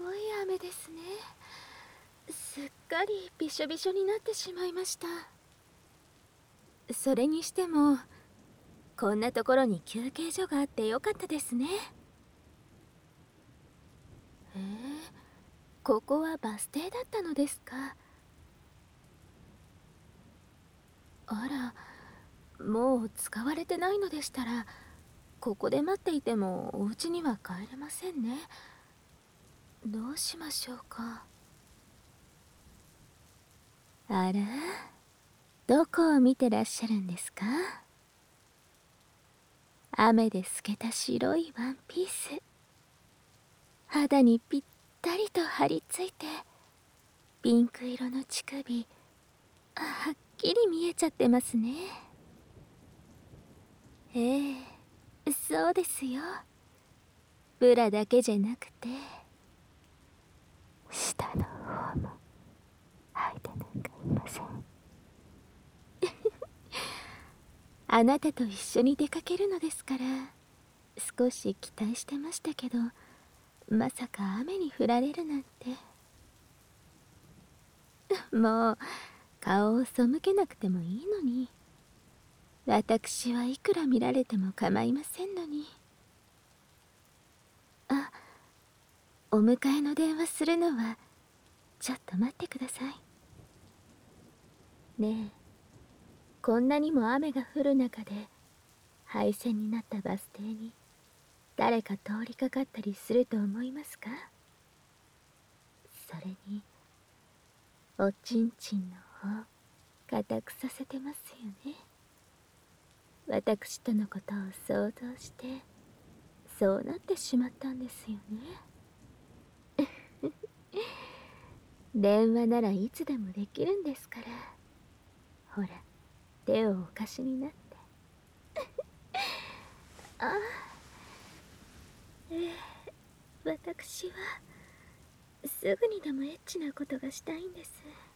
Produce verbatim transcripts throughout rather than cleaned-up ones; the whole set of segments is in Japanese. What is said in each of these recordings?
ごい雨ですね。すっかりびしょびしょになってしまいました。それにしてもこんなところに休憩所があってよかったですね。えー、ここはバス停だったのですか。あら、もう使われてないのでしたらここで待っていてもお家には帰れませんね。どうしましょうか。あら、どこを見てらっしゃるんですか。雨で透けた白いワンピース、肌にぴったりと張り付いて、ピンク色の乳首はっきり見えちゃってますね。ええ、そうですよ。ブラだけじゃなくて下の方も履いてなんかいません。あなたと一緒に出かけるのですから少し期待してましたけど、まさか雨に降られるなんて。もう顔を背けなくてもいいのに。私はいくら見られても構いませんのに。あ、お迎えの電話するのはちょっと待ってくださいね。え、こんなにも雨が降る中で廃線になったバス停に誰か通りかかったりすると思いますか。それにおちんちんの方固くさせてますよね。私とのことを想像してそうなってしまったんですよね。電話ならいつでもできるんですから。ほら、手をお貸しになって。あ、ええ、私はすぐにでもエッチなことがしたいんです。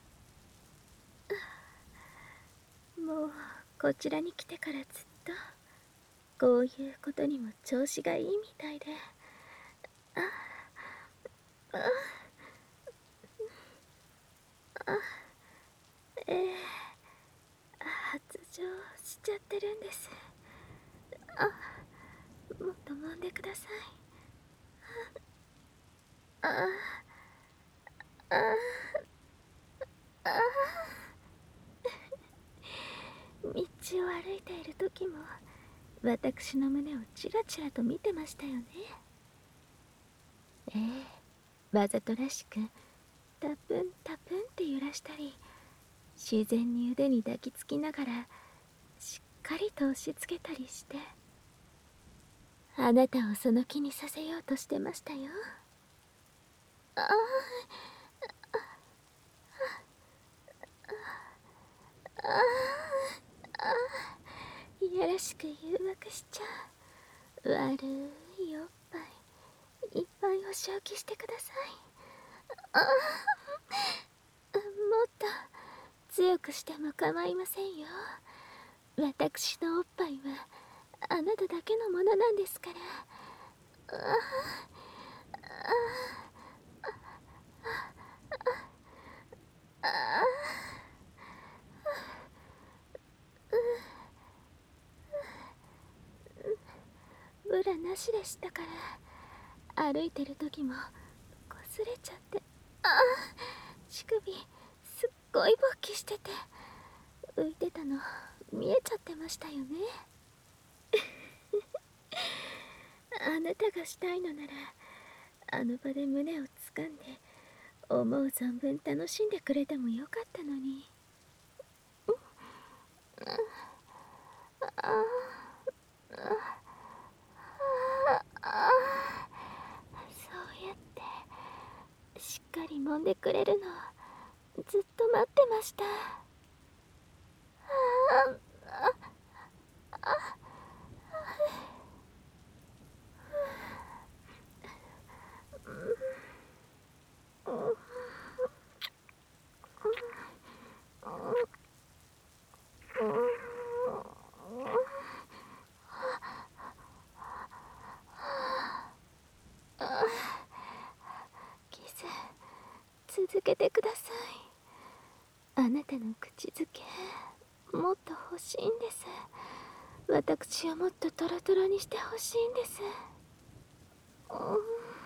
もうこちらに来てからずっとこういうことにも調子がいいみたいで。あああ、ええ、発情しちゃってるんです。あ、もっと揉んでください。ああああ、道を歩いている時も私の胸をチラチラと見てましたよね。ええ、わざとらしくタプンタプンって揺らしたり、自然に腕に抱きつきながらしっかりと押し付けたりして、あなたをその気にさせようとしてましたよ。ああああ、いやらしく誘惑しちゃう。悪いおっぱいいっぱいお仕置きしてください。ああ、もっと強くしても構いませんよ。私のおっぱいはあなただけのものなんですから。ああああ、ブラなしでしたから、歩いてる時もこすれちゃって。ああ、乳首すっごい勃起してて浮いてたの見えちゃってましたよね。あなたがしたいのならあの場で胸を掴んで思う存分楽しんでくれてもよかったのに。あああ、そうやってしっかり揉んでくれるのずっと待ってました。あああ、気けてください。あなたの口づけもっと欲しいんです。私をもっとトロトロにして欲しいんです。うんうん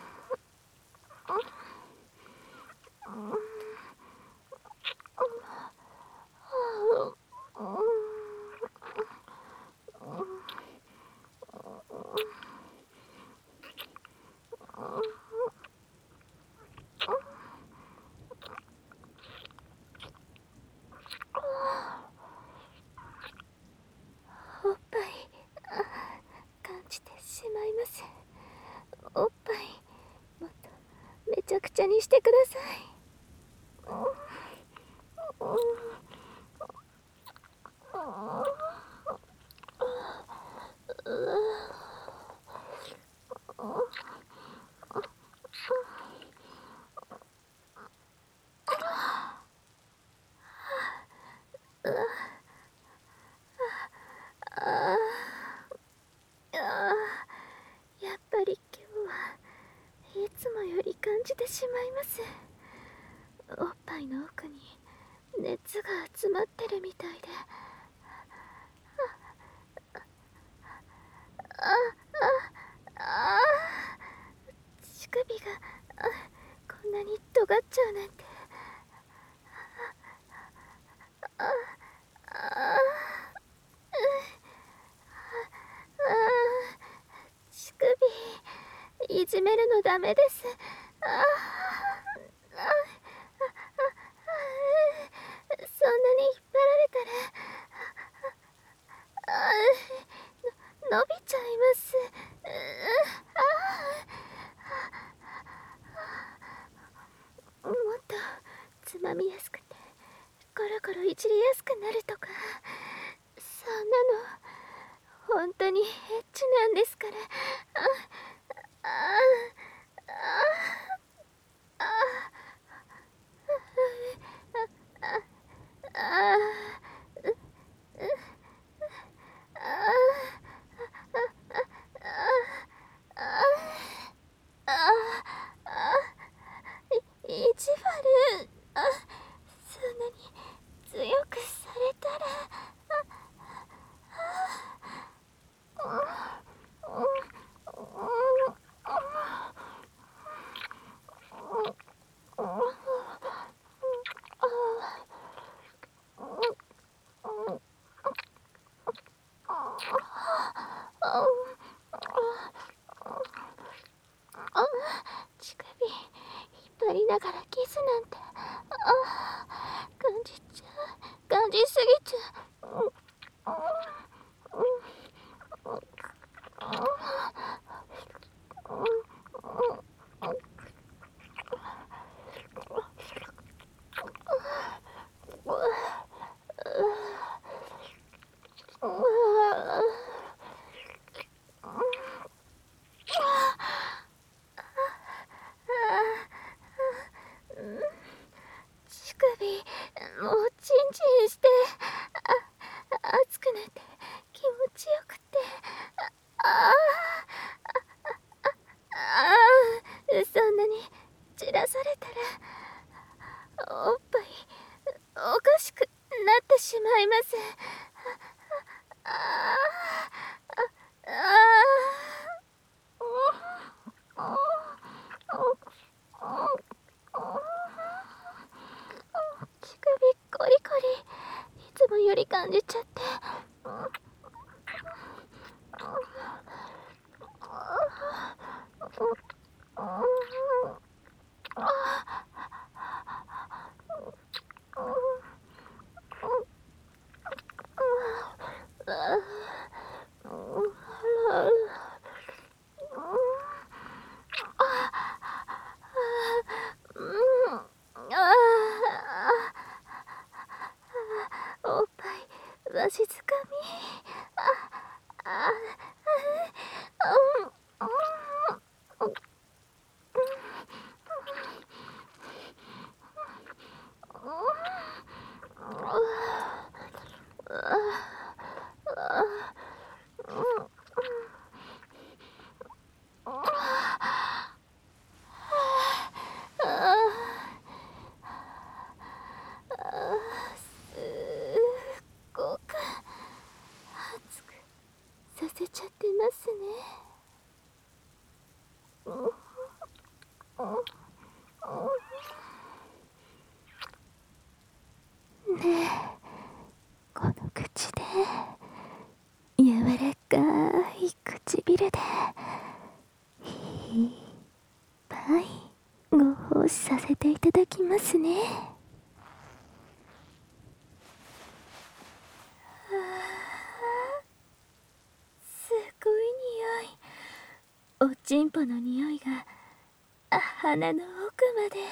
おっぱい感じてしまいます。おっぱいもっとめちゃくちゃにしてください。やっぱり今日はいつもより感じてしまいます。おっぱいの奥に熱が集まってるみたいで、あああ乳首がこんなに尖っちゃうなんて。ああ乳首いじめるのダメです。ああそんなに引っ張られたらあの伸びちゃいます。もっとつまみやすくてコロコロいじりやすくなるとか、そんなの本当にエッチなんですから。ああああああ意地悪。あそんなに強くされたら。乳首引っ張りながらキスなんて、あ感じちゃう、感じすぎちゃう。乳首もうチンチンして、あ熱くなって気持ちよくて、ああああそんなに散らされたらおっぱいおかしくなってしまいます。ああああ乳首コリコリいつもより感じちゃって。おっぱいわしづかみ。 ますね。ねえ、この口で柔らかい唇でいっぱいご奉仕させていただきますね。すごい匂い。おちんぽの匂いが鼻の奥まで。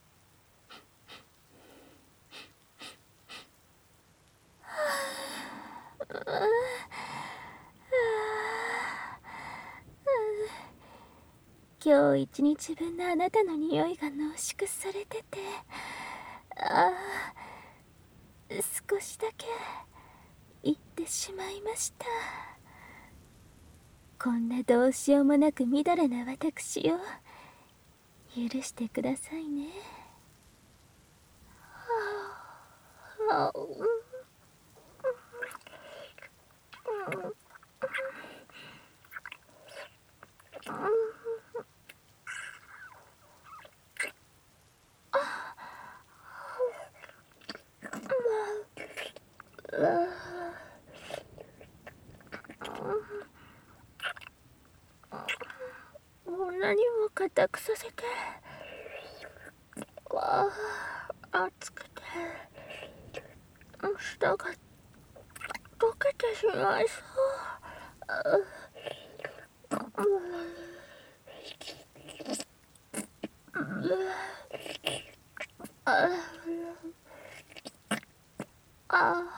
今日一日分のあなたの匂いが濃縮されてて、ああ、少しだけ言ってしまいました。こんなどうしようもなくみだらな私を許してくださいね。はあ、はあ、こんなにも硬くさせて、わあ、熱くて舌が溶けてしまいそう。あ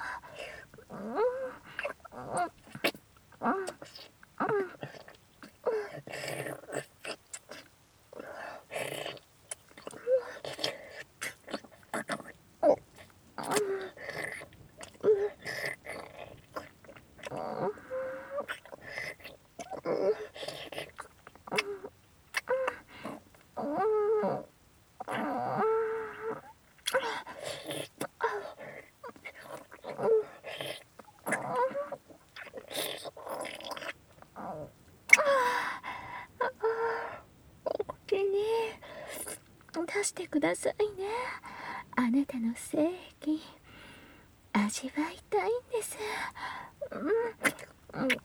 口に出してくださいね。あなたの正義味わいたいんです。うんうん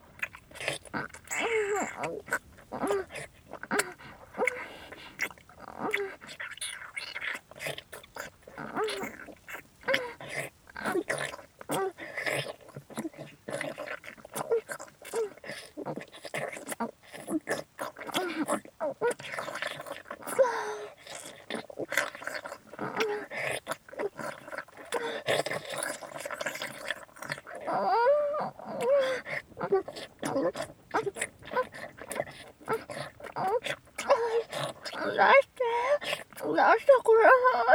出して出してくだ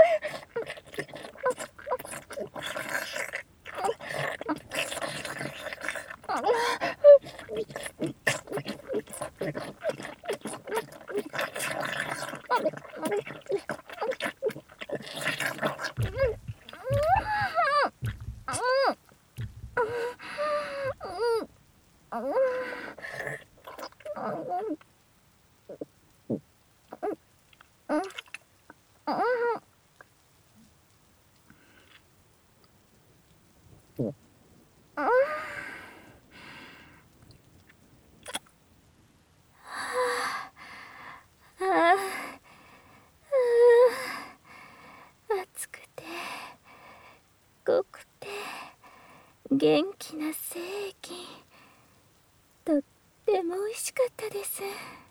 熱くて濃くて元気な正義、とっても美味しかったです。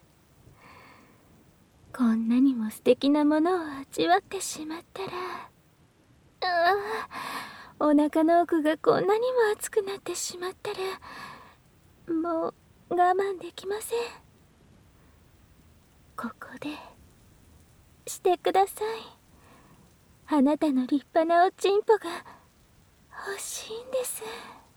こんなにも素敵なものを味わってしまったら、ああ、お腹の奥がこんなにも熱くなってしまったら、もう我慢できません。ここでしてください。あなたの立派なおちんぽが欲しいんです。